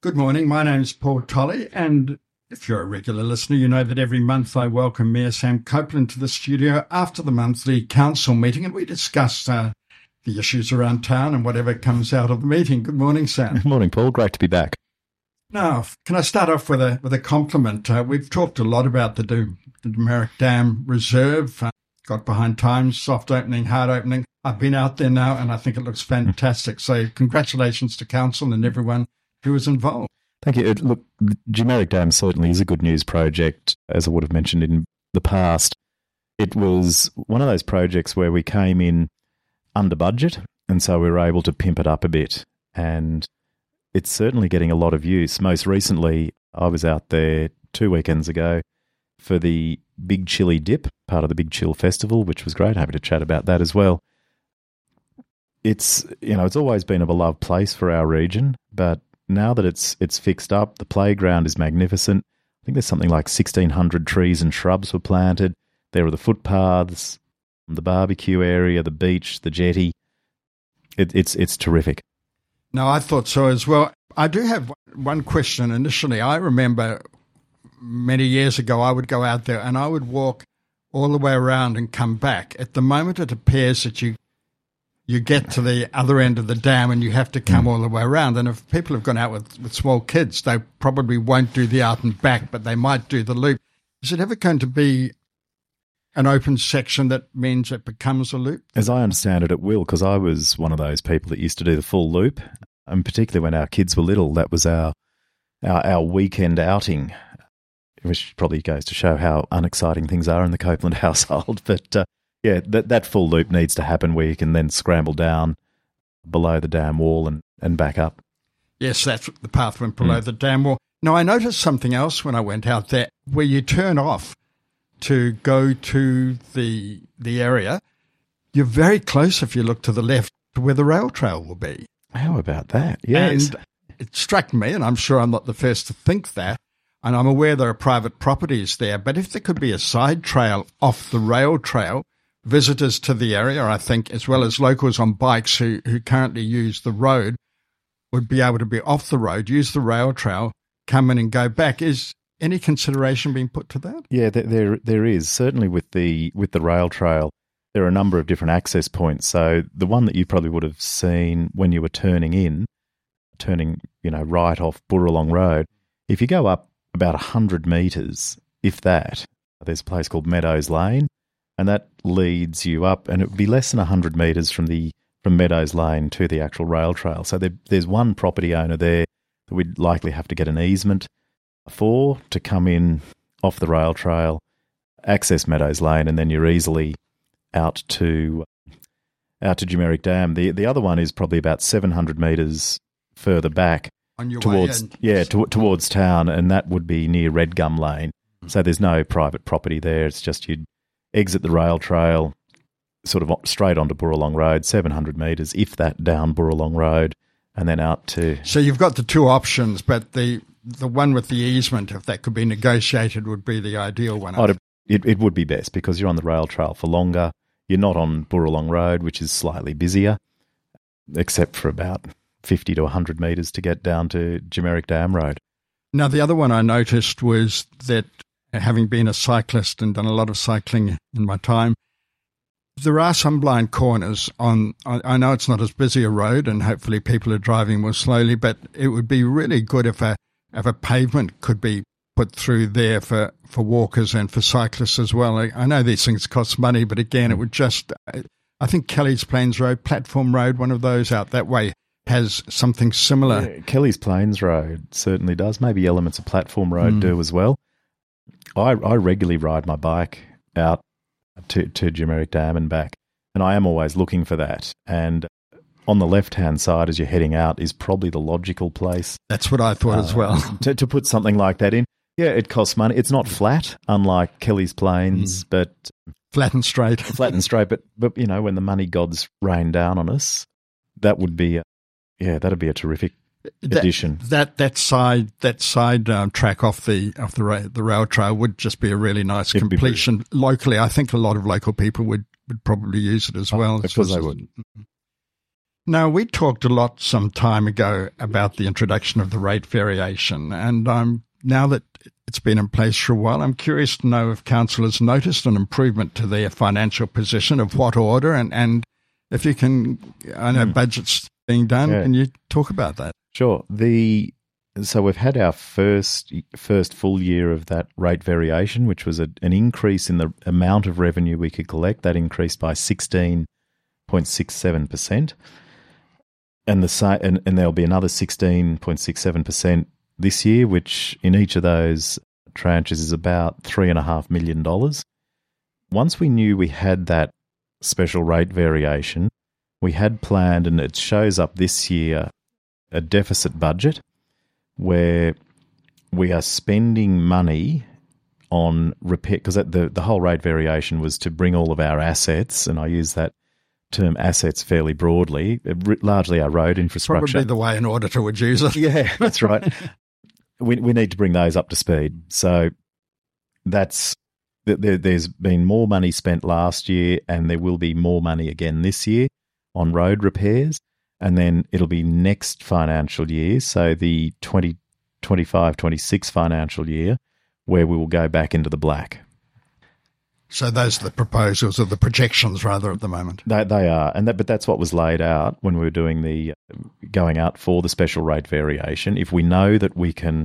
Good morning. My name's Paul Tolley, and if you're a regular listener, you know that every month I welcome Mayor Sam Copeland to the studio after the monthly council meeting, and we discuss the issues around town and whatever comes out of the meeting. Good morning, Sam. Good morning, Paul. Great to be back. Now, can I start off with a compliment? We've talked a lot about the Demerrick Dam Reserve. Got behind times, soft opening, hard opening. I've been out there now, and I think it looks fantastic. So congratulations to council and everyone who was involved. Thank you. Look, Demerrick Dam certainly is a good news project, as I would have mentioned in the past. It was one of those projects where we came in under budget, and so we were able to pimp it up a bit. And it's certainly getting a lot of use. Most recently, I was out there 2 weekends ago for the Big Chili Dip, part of the Big Chill Festival, which was great. Happy to chat about that as well. It's always been a beloved place for our region, but now that it's fixed up, the playground is magnificent. I think there's something like 1,600 trees and shrubs were planted. There are the footpaths, the barbecue area, the beach, the jetty. It's terrific. No, I thought so as well. I do have one question initially. I remember many years ago I would go out there and I would walk all the way around and come back. At the moment it appears that you get to the other end of the dam and you have to come all the way around. And if people have gone out with small kids, they probably won't do the out and back, but they might do the loop. Is it ever going to be an open section that means it becomes a loop? As I understand it, it will, because I was one of those people that used to do the full loop, and particularly when our kids were little, that was our weekend outing, which probably goes to show how unexciting things are in the Copeland household. But yeah, that full loop needs to happen where you can then scramble down below the dam wall and back up. Yes, that's the path went below the dam wall. Now, I noticed something else when I went out there, where you turn off to go to the area. You're very close, if you look to the left, to where the rail trail will be. How about that? Yes. And it struck me, and I'm sure I'm not the first to think that, and I'm aware there are private properties there, but if there could be a side trail off the rail trail, visitors to the area, I think, as well as locals on bikes who currently use the road, would be able to be off the road, use the rail trail, come in and go back. Is any consideration being put to that? Yeah, there is. Certainly with the rail trail, there are a number of different access points. So the one that you probably would have seen when you were turning right off Burralong Road, if you go up about 100 metres, if that, there's a place called Meadows Lane, and that leads you up, and it would be less than 100 metres from Meadows Lane to the actual rail trail. So there's one property owner there that we'd likely have to get an easement for to come in off the rail trail, access Meadows Lane, and then you're easily out to Demerrick Dam. The other one is probably about 700 metres further back on your towards way in. towards town, and that would be near Red Gum Lane. So there's no private property there. It's just you'd exit the rail trail, sort of straight onto Burralong Road, 700 metres, if that, down Burralong Road, and then out to... So you've got the two options, but the one with the easement, if that could be negotiated, would be the ideal one. It would be best, because you're on the rail trail for longer. You're not on Burralong Road, which is slightly busier, except for about 50 to 100 metres to get down to Demerrick Dam Road. Now, the other one I noticed was that, having been a cyclist and done a lot of cycling in my time, there are some blind corners on. I know it's not as busy a road, and hopefully people are driving more slowly, but it would be really good if a pavement could be put through there for walkers and for cyclists as well. I know these things cost money, but again, it would just... I think Kelly's Plains Road, Platform Road, one of those out that way, has something similar. Yeah, Kelly's Plains Road certainly does. Maybe elements of Platform Road do as well. I regularly ride my bike out to Demerrick Dam and back, and I am always looking for that. And on the left-hand side as you're heading out is probably the logical place. That's what I thought as well. To put something like that in. Yeah, it costs money. It's not flat, unlike Kelly's Plains, but... Flat and straight. Flat and straight, but when the money gods rain down on us, that would be... that'd be a terrific addition. That side track off the rail trail would just be a really nice completion. Locally, I think a lot of local people would probably use it as well. Because they would. Now, we talked a lot some time ago about the introduction of the rate variation, and now that it's been in place for a while, I'm curious to know if council has noticed an improvement to their financial position, of what order, and if you can, I know budgets being done, can you talk about that? Sure. So we've had our first full year of that rate variation, which was an increase in the amount of revenue we could collect. That increased by 16.67%. And there'll be another 16.67% this year, which in each of those tranches is about $3.5 million. Once we knew we had that special rate variation, we had planned, and it shows up this year, a deficit budget where we are spending money on repair, because the whole rate variation was to bring all of our assets, and I use that term assets fairly broadly, largely our road infrastructure. Probably the way an auditor would use it. Yeah, that's right. We need to bring those up to speed. So there's been more money spent last year, and there will be more money again this year on road repairs. And then it'll be next financial year, so the 2025-26 financial year, where we will go back into the black. So those are the proposals, or the projections rather, at the moment. They are, but that's what was laid out when we were doing the going out for the special rate variation. If we know that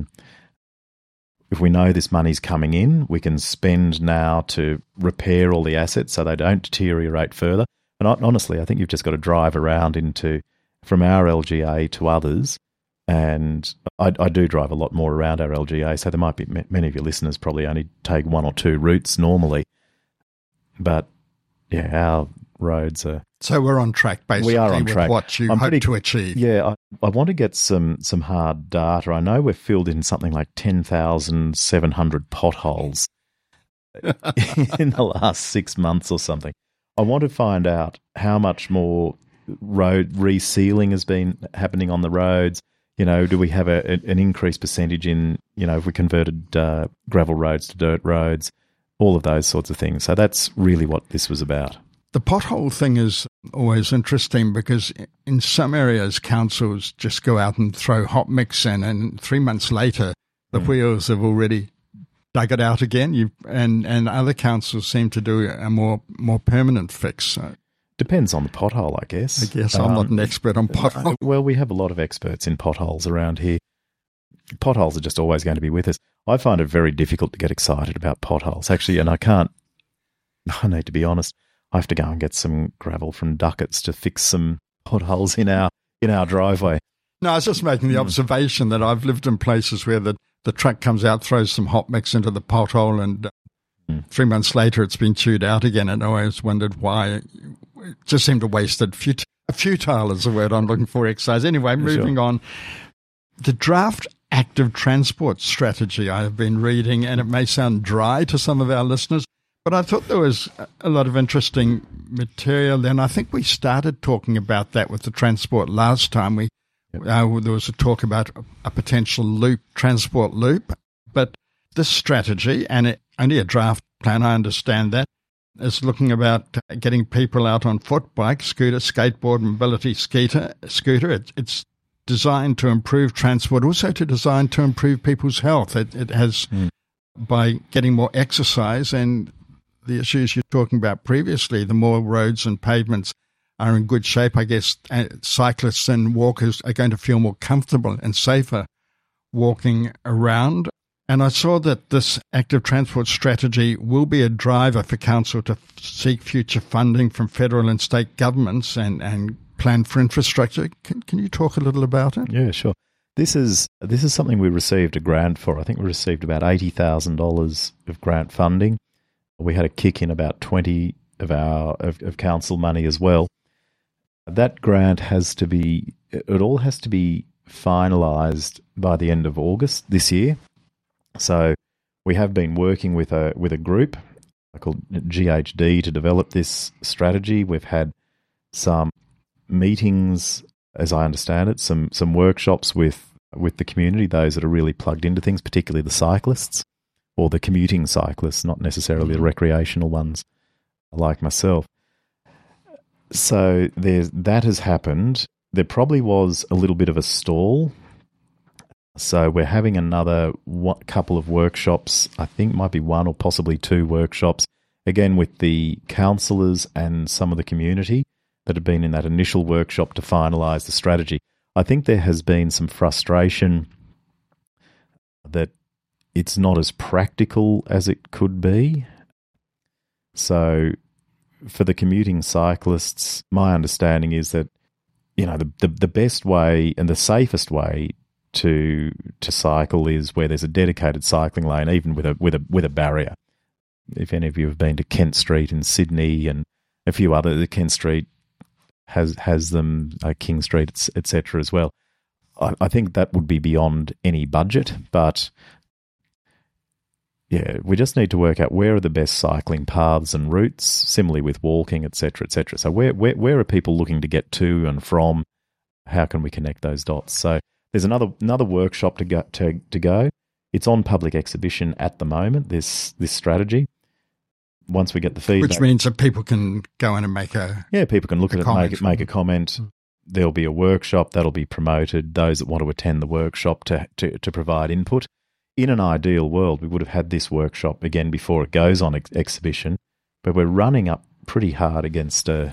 if we know this money's coming in, we can spend now to repair all the assets so they don't deteriorate further. And honestly, I think you've just got to drive around from our LGA to others. And I do drive a lot more around our LGA, so there might be many of your listeners probably only take one or two routes normally. But yeah, our roads are. So we're on track, basically. We are on track. With what you hope to achieve. Yeah, I want to get some hard data. I know we've filled in something like 10,700 potholes in the last 6 months or something. I want to find out how much more road resealing has been happening on the roads. Do we have an increased percentage in, if we converted gravel roads to dirt roads? All of those sorts of things. So that's really what this was about. The pothole thing is always interesting, because in some areas councils just go out and throw hot mix in, and 3 months later the wheels have already dug it out again. And other councils seem to do a more permanent fix. So. Depends on the pothole, I guess. I'm not an expert on potholes. Well, we have a lot of experts in potholes around here. Potholes are just always going to be with us. I find it very difficult to get excited about potholes, actually, and I need to be honest, I have to go and get some gravel from Duckett's to fix some potholes in our driveway. No, I was just making the observation that I've lived in places where the truck comes out, throws some hot mix into the pothole, and 3 months later it's been chewed out again, and I always wondered why. It just seemed a wasted, futile is the word I'm looking for, exercise. Anyway, moving on. The draft active transport strategy I have been reading, and it may sound dry to some of our listeners, but I thought there was a lot of interesting material. And I think we started talking about that with the transport last time. There was a talk about a potential transport loop, but this strategy, and only a draft plan, I understand that, is looking about getting people out on foot, bike, scooter, skateboard, mobility scooter. It's designed to improve transport, also designed to improve people's health. It has, by getting more exercise and the issues you're talking about previously, the more roads and pavements are in good shape, I guess cyclists and walkers are going to feel more comfortable and safer walking around. And I saw that this active transport strategy will be a driver for council to seek future funding from federal and state governments and plan for infrastructure. Can you talk a little about it? Yeah, sure. This is something we received a grant for. I think we received about $80,000 of grant funding. We had a kick in about 20 of council money as well. That grant all has to be finalised by the end of August this year. So we have been working with a group called GHD to develop this strategy. We've had some meetings, as I understand it, some workshops with the community, those that are really plugged into things, particularly the cyclists or the commuting cyclists, not necessarily the recreational ones like myself. So that has happened. There probably was a little bit of a stall. So we're having another couple of workshops. I think might be one or possibly two workshops, again with the councillors and some of the community that have been in that initial workshop to finalise the strategy. I think there has been some frustration that it's not as practical as it could be. So for the commuting cyclists, my understanding is that, the best way and the safest way to cycle is where there's a dedicated cycling lane, even with a barrier. If any of you have been to Kent Street in Sydney and a few other, Kent Street has them, King Street, etc. as well. I think that would be beyond any budget, but yeah, we just need to work out where are the best cycling paths and routes, similarly with walking, etc., etc. So where are people looking to get to and from? How can we connect those dots? So there's another workshop to go. It's on public exhibition at the moment, this strategy. Once we get the feedback. Which means that people can go in and people can look at it, make a comment. There'll be a workshop that'll be promoted. Those that want to attend the workshop to provide input. In an ideal world, we would have had this workshop again before it goes on exhibition, but we're running up pretty hard against a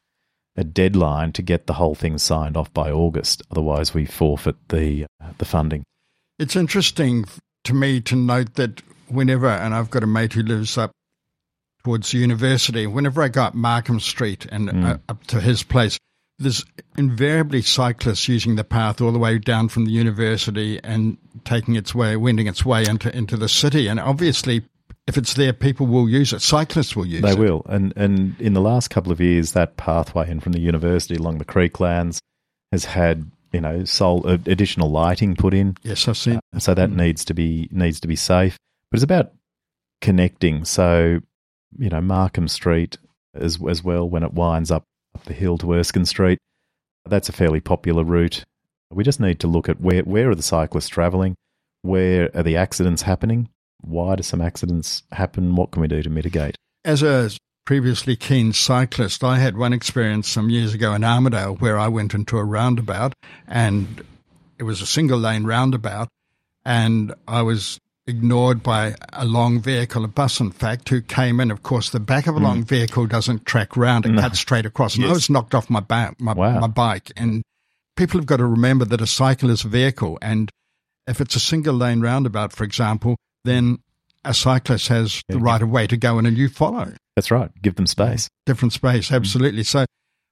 deadline to get the whole thing signed off by August. Otherwise, we forfeit the funding. It's interesting to me to note that whenever, and I've got a mate who lives up towards the university, whenever I go up Markham Street and up to his place, there's invariably cyclists using the path all the way down from the university and wending its way into the city. And obviously, if it's there, people will use it. Cyclists will use it. They will. And in the last couple of years, that pathway in from the university along the Creeklands has had, additional lighting put in. Yes, I've seen. So that needs to be safe. But it's about connecting. So, Markham Street as well, when it winds up the hill to Erskine Street, that's a fairly popular route. We just need to look at where are the cyclists travelling, where are the accidents happening, why do some accidents happen, what can we do to mitigate? As a previously keen cyclist, I had one experience some years ago in Armidale where I went into a roundabout, and it was a single lane roundabout, and I was ignored by a long vehicle, a bus in fact, who came in. Of course, the back of a long vehicle doesn't track round, it cuts straight across. And I was knocked off my bike. And people have got to remember that a cycle is a vehicle, and if it's a single lane roundabout, for example, then a cyclist has the right of way to go in and you follow. That's right. Give them space. Different space, absolutely. So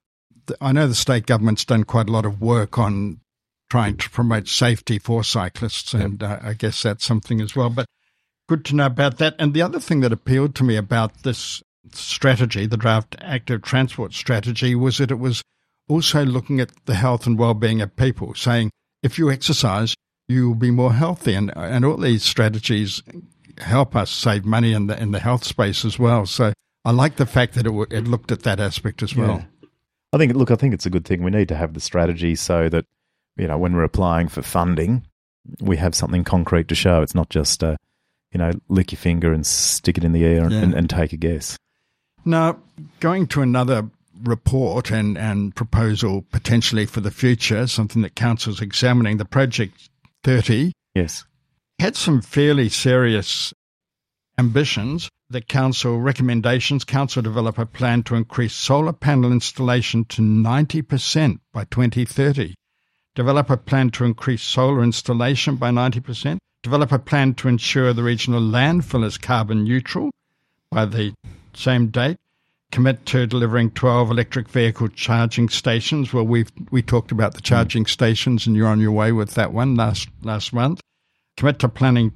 I know the state government's done quite a lot of work on trying to promote safety for cyclists, and I guess that's something as well. But good to know about that. And the other thing that appealed to me about this strategy, the draft active transport strategy, was that it was also looking at the health and well-being of people, saying if you exercise, you will be more healthy. And all these strategies help us save money in the health space as well. So I like the fact that it looked at that aspect as well. I think it's a good thing. We need to have the strategy so that, when we're applying for funding, we have something concrete to show. It's not just, lick your finger and stick it in the air and take a guess. Now, going to another report and proposal potentially for the future, something that Council's examining, the Project 30. Yes. Had some fairly serious ambitions. The Council recommendations, Council develop a plan to increase solar panel installation to 90% by 2030. Develop a plan to increase solar installation by 90%. Develop a plan to ensure the regional landfill is carbon neutral by the same date. Commit to delivering 12 electric vehicle charging stations. Well, we talked about the charging stations, and you're on your way with that one last month. Commit to planting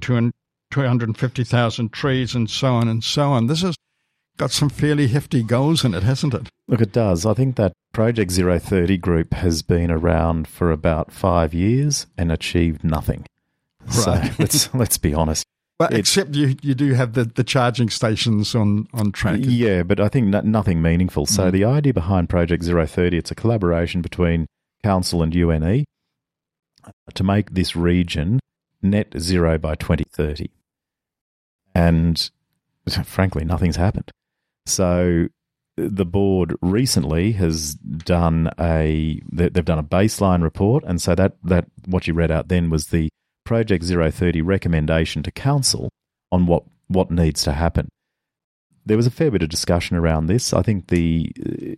250,000 trees, and so on and so on. This has got some fairly hefty goals in it, hasn't it? Look, it does. I think that Project 030 group has been around for about 5 years and achieved nothing. Right. So let's be honest. But except you do have the charging stations on track. Yeah, but I think nothing meaningful. So the idea behind Project 030, it's a collaboration between Council and UNE to make this region net zero by 2030. And frankly, nothing's happened. So the board recently has done they've done a baseline report, and so that what you read out then was the Project 030 recommendation to council on what needs to happen. There was a fair bit of discussion around this. I think the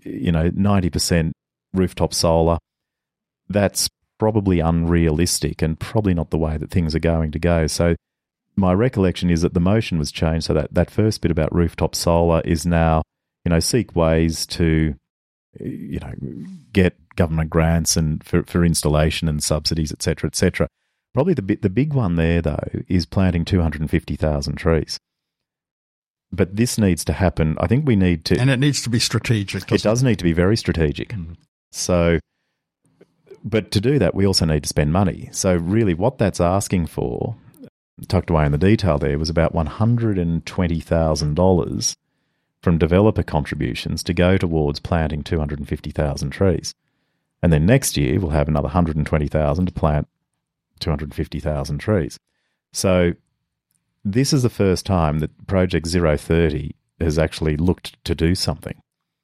90% rooftop solar, that's probably unrealistic and probably not the way that things are going to go. So my recollection is that the motion was changed so that first bit about rooftop solar is now, seek ways to, get government grants and for installation and subsidies, et cetera, et cetera. Probably the big one there, though, is planting 250,000 trees. But this needs to happen. I think we need to... And it needs to be strategic. It does need to be very strategic. Mm. So, but to do that, we also need to spend money. So really what that's asking for, tucked away in the detail there, was about $120,000 from developer contributions to go towards planting 250,000 trees. And then next year, we'll have another $120,000 to plant 250,000 trees. So this is the first time that Project 030 has actually looked to do something,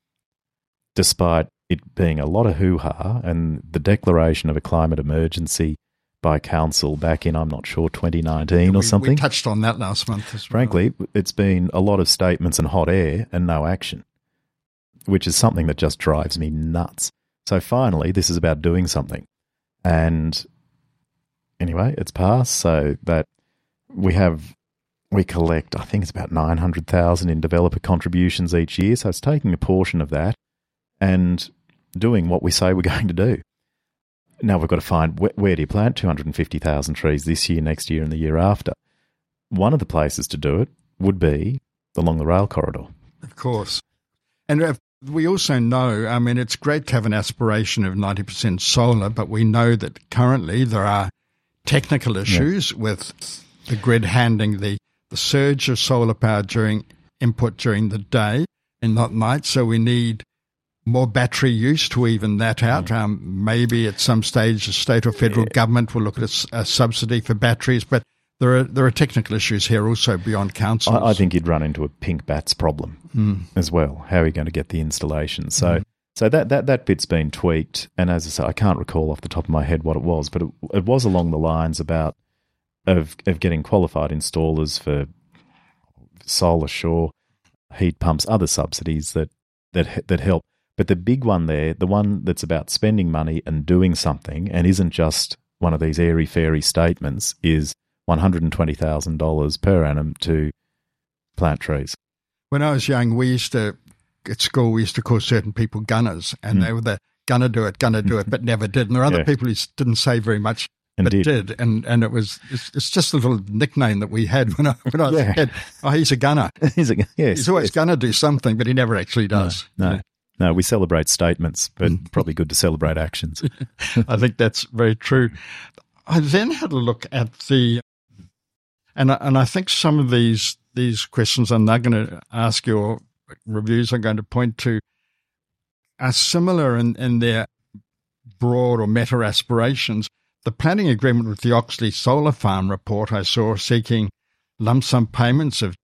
despite it being a lot of hoo-ha and the declaration of a climate emergency by council back in, I'm not sure, 2019 or something. We touched on that last month as well. Frankly, it's been a lot of statements and hot air and no action, which is something that just drives me nuts. So finally, this is about doing something. And anyway, it's passed, so that we collect, I think it's about 900,000 in developer contributions each year, so it's taking a portion of that and doing what we say we're going to do. Now we've got to find where do you plant 250,000 trees this year, next year and the year after. One of the places to do it would be along the rail corridor. Of course. And we also know, it's great to have an aspiration of 90% solar, but we know that currently there are technical issues with the grid handling the surge of solar power during the day and not night. So we need more battery use to even that out. Maybe at some stage the state or federal government will look at a subsidy for batteries, but there are technical issues here also beyond councils. I think you'd run into a pink bats problem as well. How are you going to get the installation? So that bit's been tweaked, and as I say, I can't recall off the top of my head what it was, but it was along the lines of getting qualified installers for solar shore, heat pumps, other subsidies that help. But the big one there, the one that's about spending money and doing something and isn't just one of these airy-fairy statements, is $120,000 per annum to plant trees. When I was young, at school, we used to call certain people gunners, and they were the gonna do it, but never did. And there are other people who didn't say very much, but did. And it's just a little nickname that we had when I was a kid. Oh, he's a gunner. He's always going to do something, but he never actually does. No, we celebrate statements, but probably good to celebrate actions. I think that's very true. I then had a look at and I think some of these questions I'm now going to ask you, or reviews I'm going to point to, are similar in their broad or meta aspirations. The planning agreement with the Oxley Solar Farm report I saw seeking lump sum payments of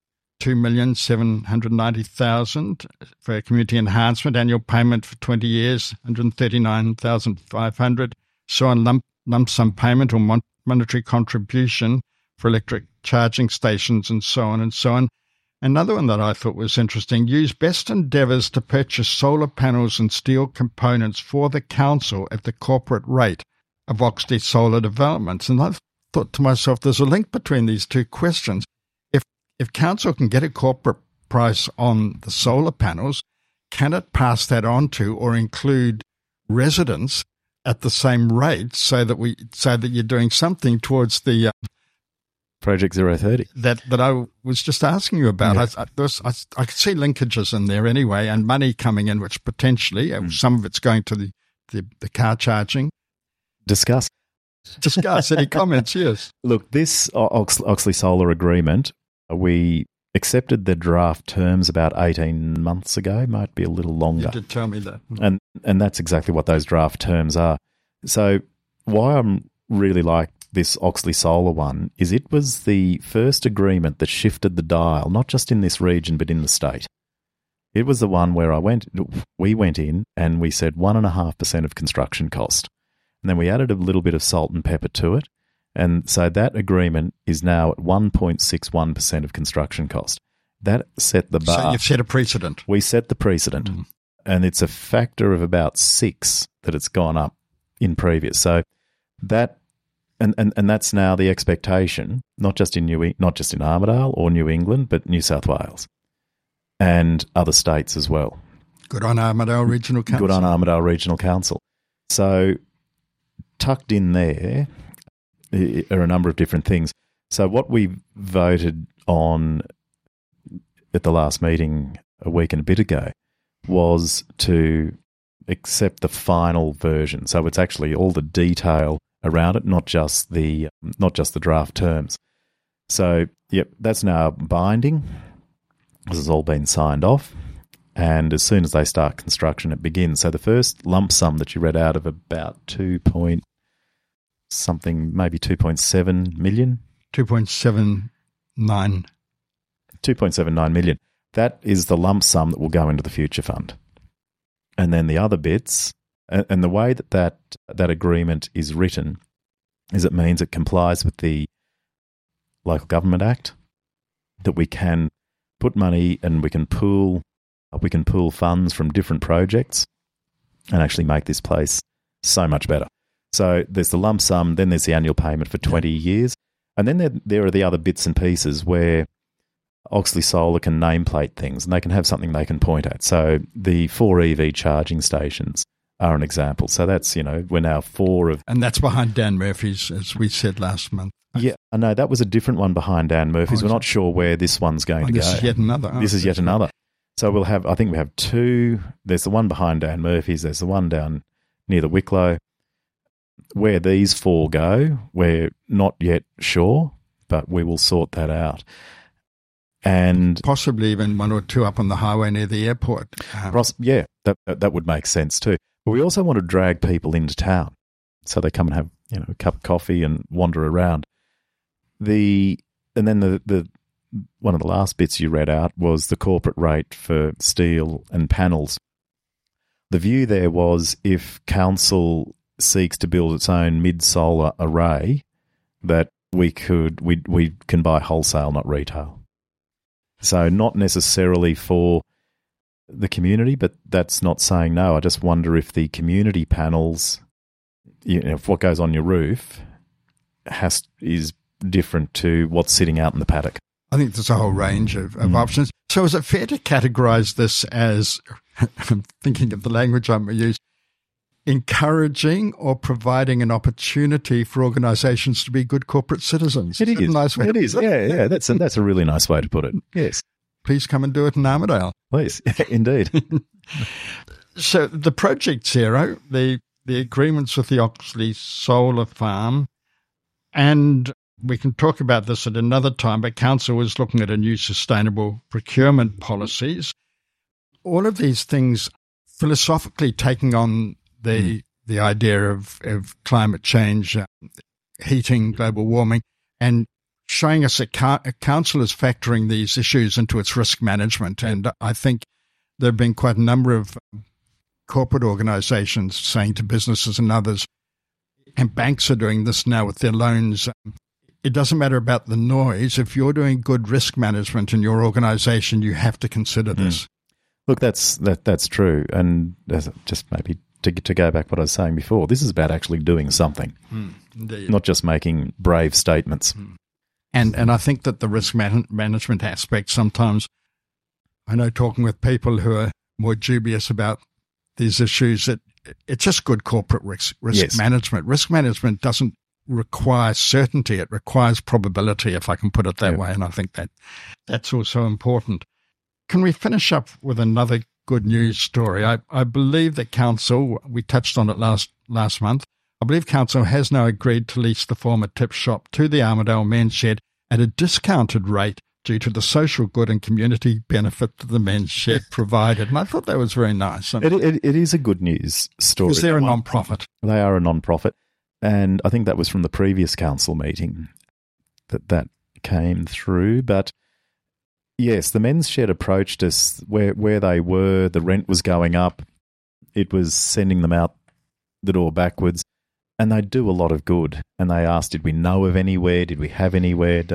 $2,790,000 for community enhancement, annual payment for 20 years, $139,500. So on lump sum payment or monetary contribution for electric charging stations and so on and so on. Another one that I thought was interesting, use best endeavours to purchase solar panels and steel components for the council at the corporate rate of Oxley Solar Developments. And I thought to myself, there's a link between these two questions. If council can get a corporate price on the solar panels, can it pass that on to or include residents at the same rate so that you're doing something towards the Project 030 that I was just asking you about? I could see linkages in there anyway, and money coming in, which potentially some of it's going to the car charging. Discuss. Any comments? Yes. Look, this Oxley Solar agreement, we accepted the draft terms about 18 months ago, might be a little longer. You did tell me that. And that's exactly what those draft terms are. So why I'm really like this Oxley Solar one is it was the first agreement that shifted the dial, not just in this region but in the state. It was the one where we went in and we said 1.5% of construction cost. And then we added a little bit of salt and pepper to it. And so that agreement is now at 1.61% of construction cost. That set the bar. So you've set a precedent. We set the precedent. And it's a factor of about 6 that it's gone up in previous. So that and that's now the expectation, not just in Armidale or New England, but New South Wales and other states as well. Good on Armidale Regional Council. Good on Armidale Regional Council. So tucked in there are a number of different things. So what we voted on at the last meeting a week and a bit ago was to accept the final version. So it's actually all the detail around it, not just the draft terms. So, yep, that's now binding. This has all been signed off. And as soon as they start construction, it begins. So the first lump sum that you read out of about maybe 2.7 million? 2.79 million. That is the lump sum that will go into the future fund. And then the other bits, and the way that agreement is written is it means it complies with the Local Government Act, that we can put money and we can pool funds from different projects and actually make this place so much better. So there's the lump sum, then there's the annual payment for 20 years, and then there are the other bits and pieces where Oxley Solar can nameplate things and they can have something they can point at. So the 4 EV charging stations are an example. So that's, we're now 4 of... And that's behind Dan Murphy's, as we said last month. Yeah, I know. That was a different one behind Dan Murphy's. We're not sure where this one's going to go. This is yet another. This is yet another. So we have 2. There's the one behind Dan Murphy's. There's the one down near the Wicklow. Where these 4 go, we're not yet sure, but we will sort that out. And possibly even 1 or 2 up on the highway near the airport. That would make sense too. But we also want to drag people into town so they come and have a cup of coffee and wander around. And then the one of the last bits you read out was the corporate rate for steel and panels. The view there was if council seeks to build its own mid-solar array, that we can buy wholesale, not retail. So not necessarily for the community, but that's not saying no. I just wonder if the community panels, if what goes on your roof is different to what's sitting out in the paddock. I think there's a whole range of options. So is it fair to categorise this as, I'm thinking of the language I'm going to use, encouraging or providing an opportunity for organisations to be good corporate citizens? It is. A nice way it is. Yeah. That's a really nice way to put it. Yes. Please come and do it in Armidale. Please, indeed. So the Project Zero, the agreements with the Oxley Solar Farm, and we can talk about this at another time, but Council is looking at a new sustainable procurement policies. All of these things philosophically taking on the idea of climate change, heating, global warming, and showing us that Council is factoring these issues into its risk management. And I think there have been quite a number of corporate organisations saying to businesses and others, and banks are doing this now with their loans, it doesn't matter about the noise. If you're doing good risk management in your organisation, you have to consider this. Look, that's true. And just maybe to go back what I was saying before, this is about actually doing something, not just making brave statements. And I think that the risk management aspect sometimes, I know talking with people who are more dubious about these issues, that it's just good corporate risk management. Risk management doesn't require certainty. It requires probability, if I can put it that way. And I think that's also important. Can we finish up with another good news story? I believe that Council, we touched on it last month, I believe Council has now agreed to lease the former tip shop to the Armidale Men's Shed at a discounted rate due to the social good and community benefit that the Men's Shed provided. And I thought that was very nice. It is a good news story. Because they're a non-profit. They are a non-profit. And I think that was from the previous council meeting that came through. But Yes, the men's shed approached us where they were. The rent was going up. It was sending them out the door backwards. And they do a lot of good. And they asked, did we know of anywhere? Did we have anywhere?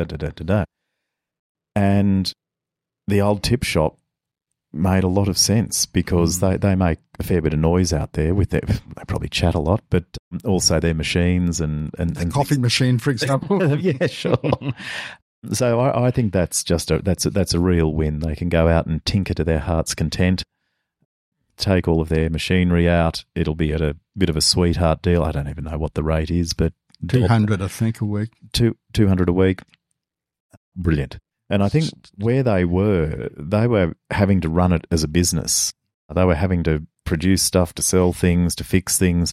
And the old tip shop made a lot of sense because they make a fair bit of noise out there with their, they probably chat a lot, but also their machines and coffee machine, for example. Yeah, sure. So I think that's that's a real win. They can go out and tinker to their heart's content, take all of their machinery out. It'll be at a bit of a sweetheart deal. I don't even know what the rate is, but 200, I think, a week. 200 a week. Brilliant. And I think where they were having to run it as a business. They were having to produce stuff, to sell things, to fix things.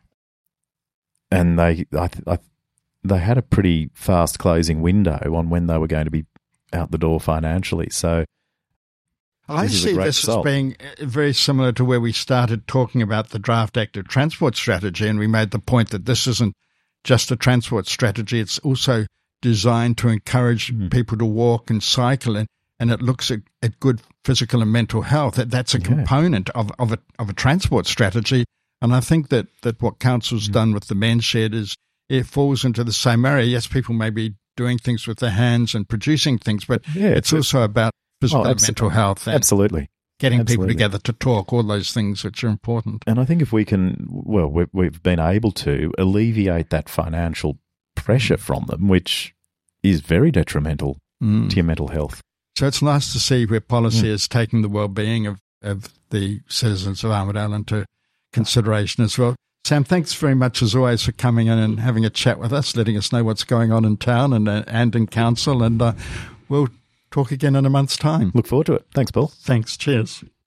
And they had a pretty fast closing window on when they were going to be out the door financially. So I see this as being very similar to where we started talking about the Draft Active Transport Strategy, and we made the point that this isn't just a transport strategy, it's also designed to encourage people to walk and cycle, and it looks at good physical and mental health. That's a component of a transport strategy, and I think that what Council's done with the men's shed is it falls into the same area. Yes, people may be doing things with their hands and producing things, but it's also about physical and mental health. And absolutely. Getting people together to talk, all those things which are important. And I think if we can, we've been able to alleviate that financial pressure from them, which is very detrimental to your mental health. So it's nice to see where policy is taking the well-being of the citizens of Armidale into consideration as well. Sam, thanks very much as always for coming in and having a chat with us, letting us know what's going on in town and in council, and we'll talk again in a month's time. Look forward to it. Thanks, Paul. Thanks. Cheers.